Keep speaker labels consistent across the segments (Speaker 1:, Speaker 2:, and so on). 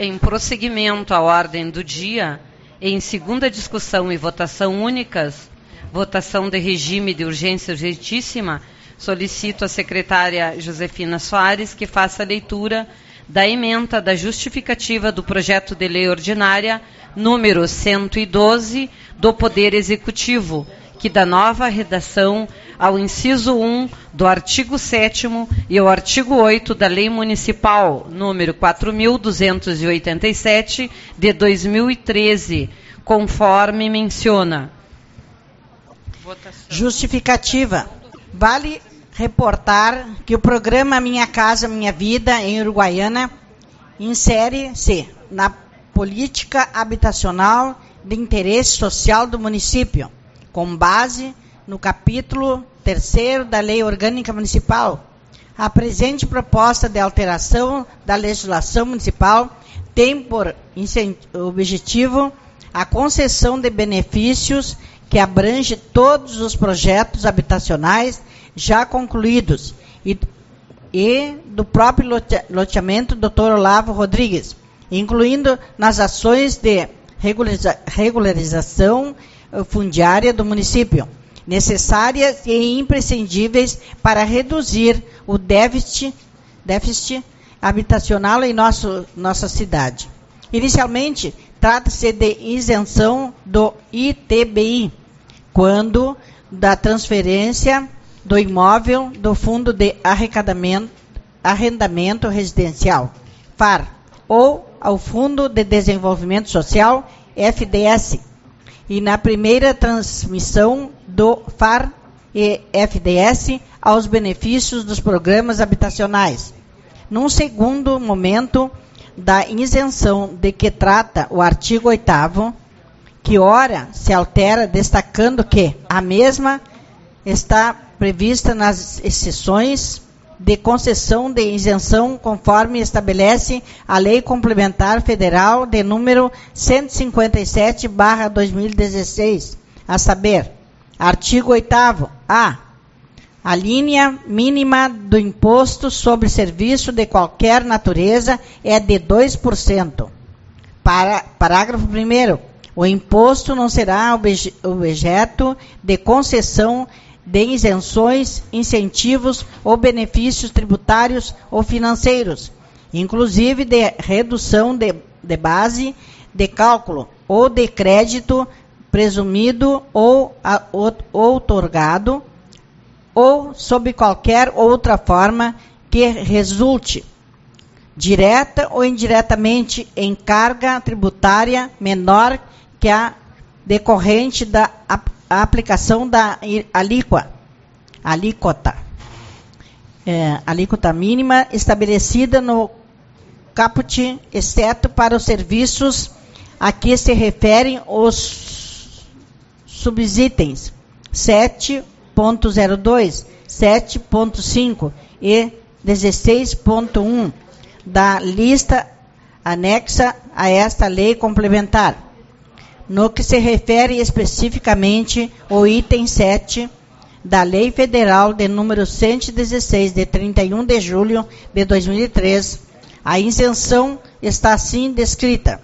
Speaker 1: Em prosseguimento à ordem do dia, em segunda discussão e votação únicas, votação de regime de urgência urgentíssima, solicito à secretária Josefina Soares que faça a leitura da ementa da justificativa do projeto de lei ordinária número 112 do Poder Executivo, que dá nova redação ao inciso 1 do artigo 7º e ao artigo 8 da Lei Municipal número 4.287 de 2013, conforme menciona.
Speaker 2: Votação. Justificativa. Vale reportar que o programa Minha Casa Minha Vida em Uruguaiana insere-se na política habitacional de interesse social do município, com base no capítulo 3º da Lei Orgânica Municipal. A presente proposta de alteração da legislação municipal tem por objetivo a concessão de benefícios que abrange todos os projetos habitacionais já concluídos e do próprio loteamento Dr. Olavo Rodrigues, incluindo nas ações de regularização fundiária do município, necessárias e imprescindíveis para reduzir o déficit habitacional em nossa cidade. Inicialmente, trata-se de isenção do ITBI, quando da transferência do imóvel do Fundo de Arrendamento Residencial, FAR, ou ao Fundo de Desenvolvimento Social, FDS, e na primeira transmissão do FAR e FDS aos benefícios dos programas habitacionais. Num segundo momento, da isenção de que trata o artigo 8º, que ora se altera destacando que a mesma está prevista nas exceções de concessão de isenção conforme estabelece a Lei Complementar Federal de número 157/2016, a saber, artigo 8º, a linha mínima do imposto sobre serviço de qualquer natureza é de 2%. Parágrafo 1º, o imposto não será objeto de concessão de isenções, incentivos ou benefícios tributários ou financeiros, inclusive de redução de base de cálculo ou de crédito presumido ou outorgado, ou sob qualquer outra forma que resulte, direta ou indiretamente, em carga tributária menor que a decorrente da aplicação da alíquota mínima estabelecida no caput, exceto para os serviços a que se referem os subitens 7.02, 7.5 e 16.1 da lista anexa a esta lei complementar. No que se refere especificamente ao item 7 da Lei Federal de número 116, de 31 de julho de 2003, a isenção está assim descrita.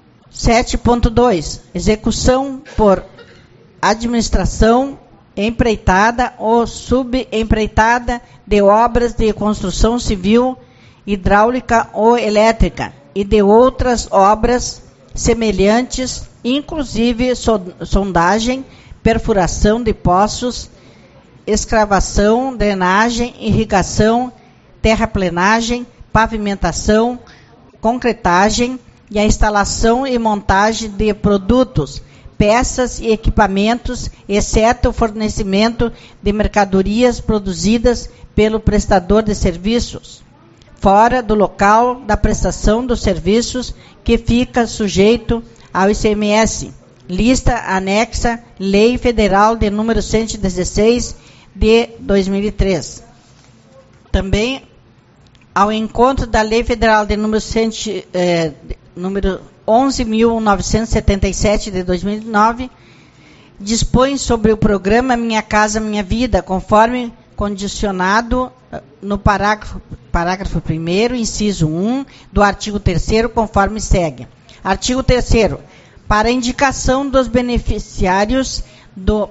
Speaker 2: 7.2. Execução por administração empreitada ou subempreitada de obras de construção civil, hidráulica ou elétrica e de outras obras semelhantes, inclusive sondagem, perfuração de poços, escavação, drenagem, irrigação, terraplenagem, pavimentação, concretagem e a instalação e montagem de produtos, peças e equipamentos, exceto o fornecimento de mercadorias produzidas pelo prestador de serviços, fora do local da prestação dos serviços, que fica sujeito ao ICMS, lista anexa Lei Federal de número 116 de 2003. Também, ao encontro da Lei Federal de número 11.977 de 2009, dispõe sobre o programa Minha Casa Minha Vida, conforme condicionado no parágrafo 1º, inciso 1, do artigo 3º, conforme segue. Artigo 3º. Para indicação dos beneficiários do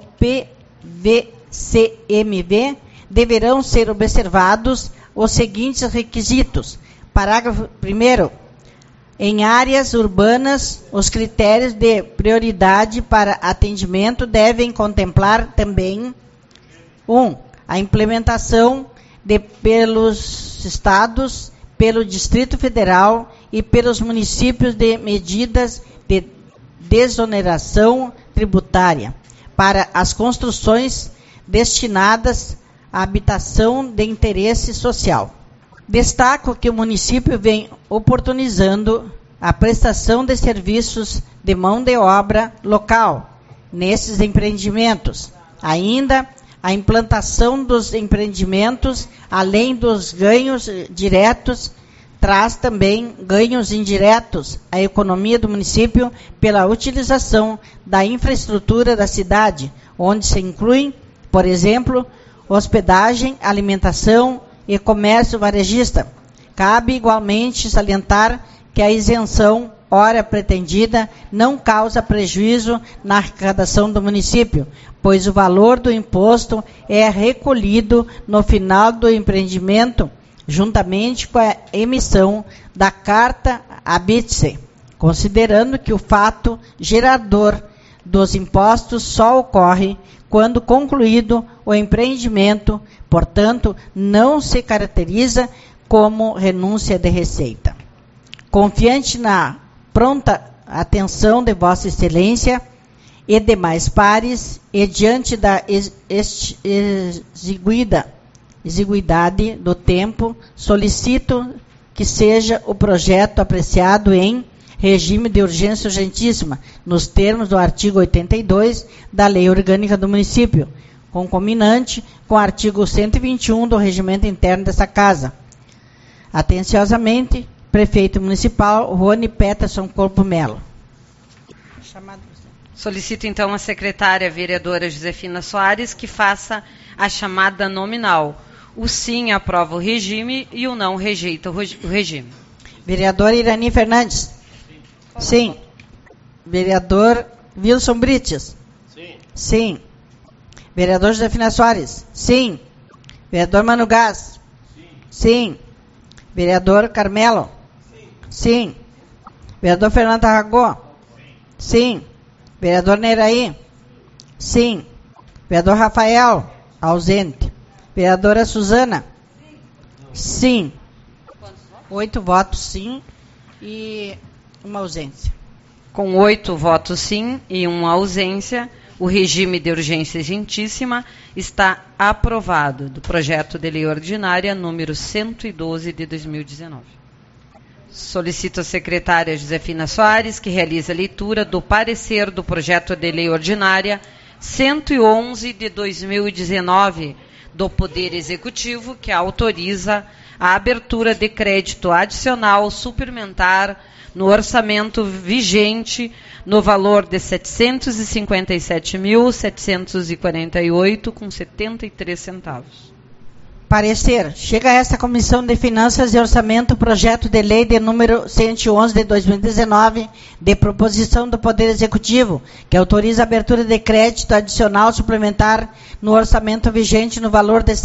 Speaker 2: PVCMV, deverão ser observados os seguintes requisitos. Parágrafo 1º. Em áreas urbanas, os critérios de prioridade para atendimento devem contemplar também 1. A implementação pelos estados, pelo Distrito Federal e pelos municípios de medidas de desoneração tributária para as construções destinadas à habitação de interesse social. Destaco que o município vem oportunizando a prestação de serviços de mão de obra local nesses empreendimentos. Ainda, a implantação dos empreendimentos, além dos ganhos diretos, traz também ganhos indiretos à economia do município pela utilização da infraestrutura da cidade, onde se incluem, por exemplo, hospedagem, alimentação e comércio varejista. Cabe igualmente salientar que a isenção, ora pretendida, não causa prejuízo na arrecadação do município, pois o valor do imposto é recolhido no final do empreendimento, juntamente com a emissão da carta habite-se, considerando que o fato gerador dos impostos só ocorre quando concluído o empreendimento, portanto, não se caracteriza como renúncia de receita. Confiante na pronta atenção de Vossa Excelência e demais pares, e diante da exiguidade do tempo, solicito que seja o projeto apreciado em regime de urgência urgentíssima, nos termos do artigo 82 da Lei Orgânica do Município, concomitante com o artigo 121 do Regimento Interno dessa Casa. Atenciosamente, Prefeito Municipal Rony Peterson Corpo Melo.
Speaker 1: Solicito, então, a secretária vereadora Josefina Soares que faça a chamada nominal. O sim aprova o regime e o não rejeita o regime.
Speaker 2: Vereadora Irani Fernandes. Sim. Vereador Wilson Brites.
Speaker 3: Sim.
Speaker 2: Sim. Vereador Josefina Soares. Sim. Vereador Mano Gás. Sim. Vereador Carmelo. Sim. Vereador Fernando Aragó. Sim. Vereador Neiraí. Sim. Vereador Rafael. Ausente. Vereadora Suzana. Sim. 8 votos sim e uma ausência.
Speaker 1: Com 8 votos sim e uma ausência, o regime de urgência urgentíssima está aprovado do projeto de lei ordinária número 112 de 2019. Solicito a secretária Josefina Soares que realize a leitura do parecer do projeto de lei ordinária 111 de 2019 do Poder Executivo, que autoriza a abertura de crédito adicional suplementar no orçamento vigente no valor de R$ 757.748,73
Speaker 2: Parecer. Chega a esta Comissão de Finanças e Orçamento o projeto de lei de número 111 de 2019, de proposição do Poder Executivo, que autoriza a abertura de crédito adicional suplementar no orçamento vigente no valor de R$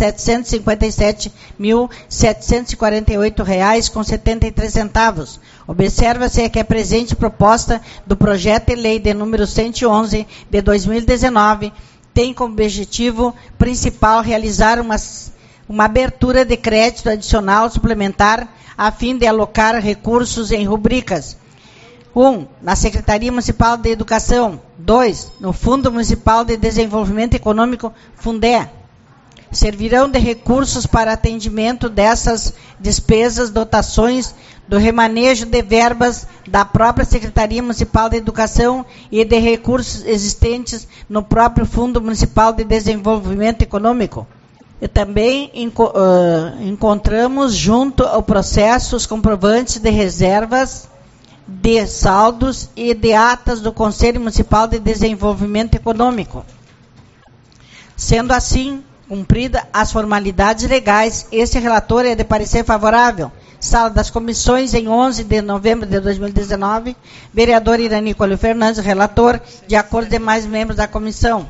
Speaker 2: 757.748,73. Observa-se que a presente proposta do projeto de lei de número 111 de 2019 tem como objetivo principal realizar uma abertura de crédito adicional suplementar a fim de alocar recursos em rubricas. 1. Na Secretaria Municipal de Educação. 2. No Fundo Municipal de Desenvolvimento Econômico, Fundé. Servirão de recursos para atendimento dessas despesas, dotações do remanejo de verbas da própria Secretaria Municipal de Educação e de recursos existentes no próprio Fundo Municipal de Desenvolvimento Econômico. E também encontramos junto ao processo os comprovantes de reservas, de saldos e de atas do Conselho Municipal de Desenvolvimento Econômico. Sendo assim, cumprida as formalidades legais. Este relator é de parecer favorável. Sala das Comissões, em 11 de novembro de 2019. Vereador Irani Colho Fernandes, relator, de acordo com demais membros da comissão.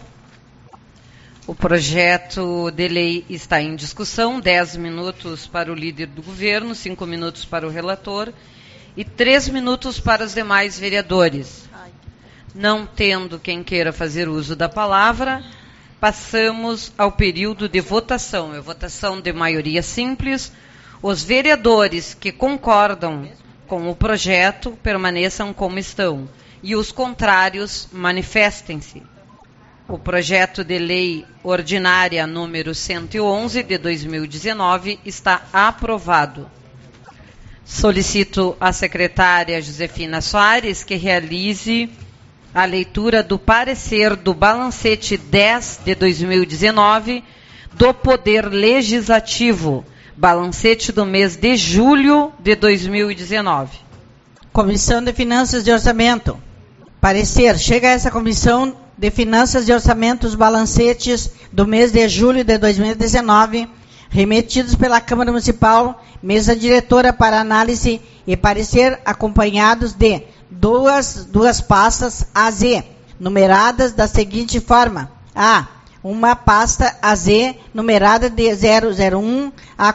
Speaker 1: O projeto de lei está em discussão. 10 minutos para o líder do governo, 5 minutos para o relator e 3 minutos para os demais vereadores. Não tendo quem queira fazer uso da palavra, passamos ao período de votação. É votação de maioria simples. Os vereadores que concordam com o projeto permaneçam como estão e os contrários manifestem-se. O projeto de lei ordinária número 111 de 2019 está aprovado. Solicito à secretária Josefina Soares que realize a leitura do parecer do balancete 10 de 2019 do Poder Legislativo, balancete do mês de julho de 2019.
Speaker 2: Comissão de Finanças e Orçamento. Parecer. Chega a essa Comissão de Finanças e Orçamento os balancetes do mês de julho de 2019, remetidos pela Câmara Municipal, mesa diretora para análise e parecer, acompanhados de duas pastas AZ, numeradas da seguinte forma. A. Uma pasta AZ, numerada de 001 a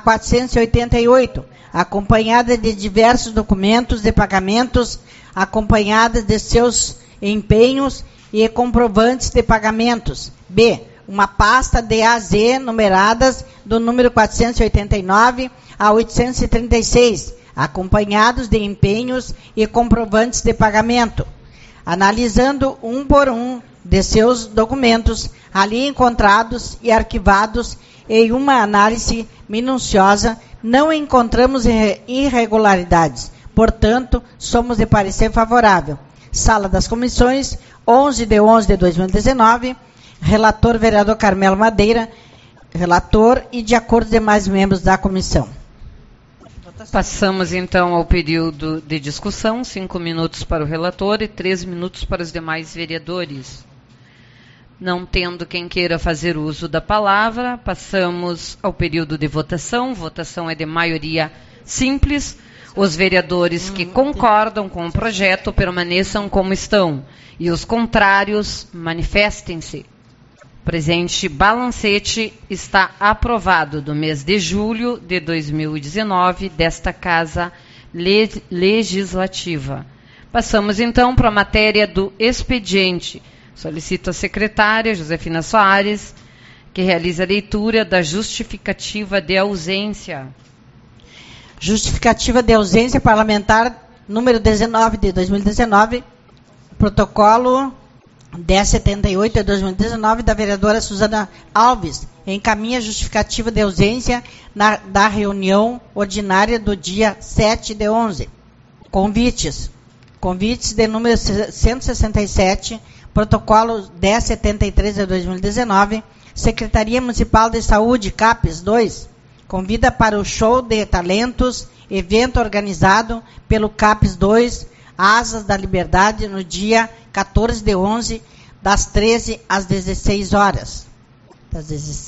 Speaker 2: 488, acompanhada de diversos documentos de pagamentos, acompanhada de seus empenhos e comprovantes de pagamentos. B. Uma pasta de AZ, numeradas do número 489 a 836, acompanhados de empenhos e comprovantes de pagamento. Analisando um por um de seus documentos, ali encontrados e arquivados em uma análise minuciosa, não encontramos irregularidades. Portanto, somos de parecer favorável. Sala das Comissões, 11 de 11 de 2019, relator vereador Carmelo Madeira, relator e de acordo com demais membros da comissão.
Speaker 1: Passamos então ao período de discussão, 5 minutos para o relator e 3 minutos para os demais vereadores. Não tendo quem queira fazer uso da palavra, passamos ao período de votação. Votação é de maioria simples. Os vereadores que concordam com o projeto permaneçam como estão e os contrários manifestem-se. O presente balancete está aprovado do mês de julho de 2019 desta Casa Legislativa. Passamos então para a matéria do expediente. Solicito a secretária Josefina Soares que realize a leitura da justificativa de ausência.
Speaker 2: Justificativa de ausência parlamentar número 19 de 2019, protocolo 1078 de 2019 da vereadora Suzana Alves, encaminha justificativa de ausência da reunião ordinária do dia 7 de 11. Convites de número 167, protocolo 1073 de 2019, Secretaria Municipal de Saúde, CAPES 2, convida para o show de talentos, evento organizado pelo CAPES 2, Asas da Liberdade, no dia 14 de 11, das 13 às 16 horas, das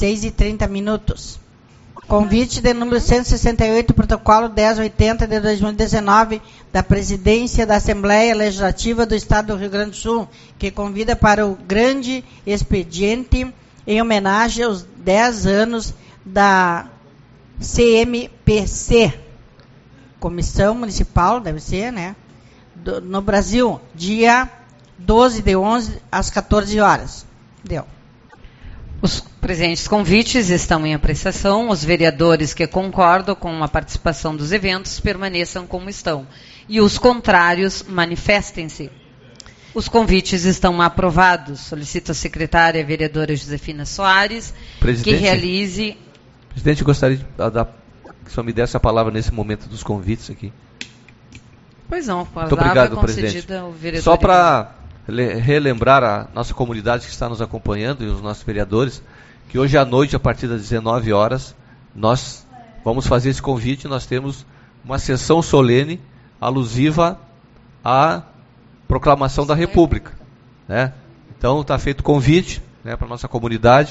Speaker 2: 16h30. Convite de número 168, protocolo 1080 de 2019, da Presidência da Assembleia Legislativa do Estado do Rio Grande do Sul, que convida para o grande expediente em homenagem aos 10 anos da CMPC, Comissão Municipal, deve ser, né? No Brasil, dia 12 de 11, às 14 horas. Deu.
Speaker 1: Os presentes convites estão em apreciação. Os vereadores que concordam com a participação dos eventos permaneçam como estão. E os contrários manifestem-se. Os convites estão aprovados. Solicito a secretária, a vereadora Josefina Soares, que realize...
Speaker 3: Presidente, eu gostaria de que o senhor me desse a palavra nesse momento dos convites aqui.
Speaker 1: Pois não, a palavra
Speaker 3: muito obrigado,
Speaker 1: é concedida
Speaker 3: presidente.
Speaker 1: ao vereador.
Speaker 3: Só para relembrar a nossa comunidade que está nos acompanhando e os nossos vereadores, que hoje à noite, a partir das 19 horas, nós vamos fazer esse convite. Nós temos uma sessão solene alusiva à proclamação da República, né? Então está feito o convite, né, para a nossa comunidade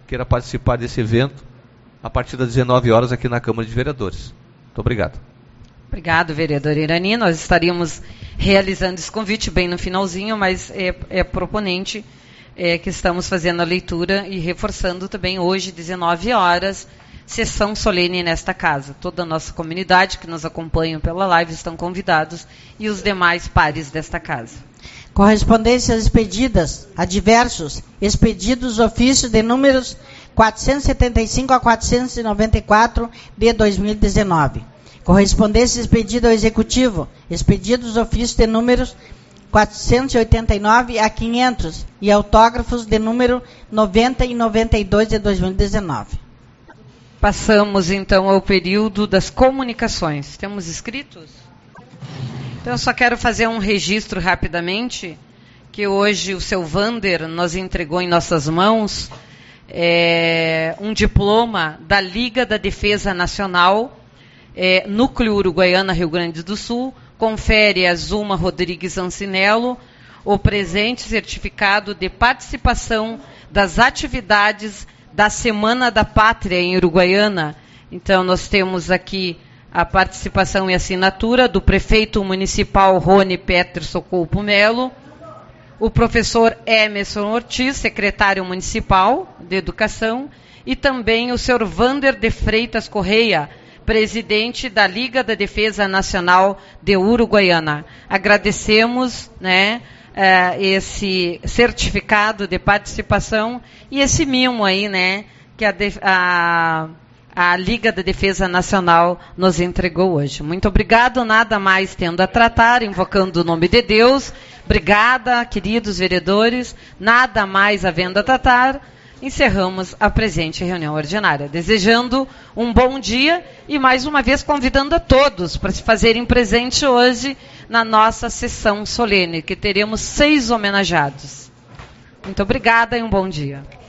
Speaker 3: queira participar desse evento a partir das 19 horas aqui na Câmara de Vereadores. Muito obrigado.
Speaker 1: Obrigado, vereador Irani. Nós estaríamos realizando esse convite bem no finalzinho, mas é proponente que estamos fazendo a leitura e reforçando também hoje, 19 horas, sessão solene nesta casa. Toda a nossa comunidade que nos acompanha pela live estão convidados e os demais pares desta casa.
Speaker 2: Correspondências expedidas a diversos, expedidos ofícios de números 475 a 494 de 2019. Correspondência expedida ao Executivo, expedidos ofícios de números 489 a 500 e autógrafos de número 90 e 92 de 2019.
Speaker 1: Passamos, então, ao período das comunicações. Temos inscritos? Então, eu só quero fazer um registro rapidamente, que hoje o seu Vander nos entregou em nossas mãos um diploma da Liga da Defesa Nacional, Núcleo Uruguaiana, Rio Grande do Sul. Confere a Zuma Rodrigues Ancinello o presente certificado de participação das atividades da Semana da Pátria em Uruguaiana. Então, nós temos aqui a participação e assinatura do prefeito municipal Rony Peterson Coupo Melo, o professor Emerson Ortiz, secretário municipal de Educação, e também o senhor Vander de Freitas Correia, presidente da Liga da Defesa Nacional de Uruguaiana. Agradecemos, esse certificado de participação e esse mimo aí, que a Liga da Defesa Nacional nos entregou hoje. Muito obrigado, nada mais tendo a tratar, invocando o nome de Deus. Obrigada, queridos vereadores, nada mais havendo a tratar. Encerramos a presente reunião ordinária, desejando um bom dia e, mais uma vez, convidando a todos para se fazerem presente hoje na nossa sessão solene, que teremos 6 homenageados. Muito obrigada e um bom dia.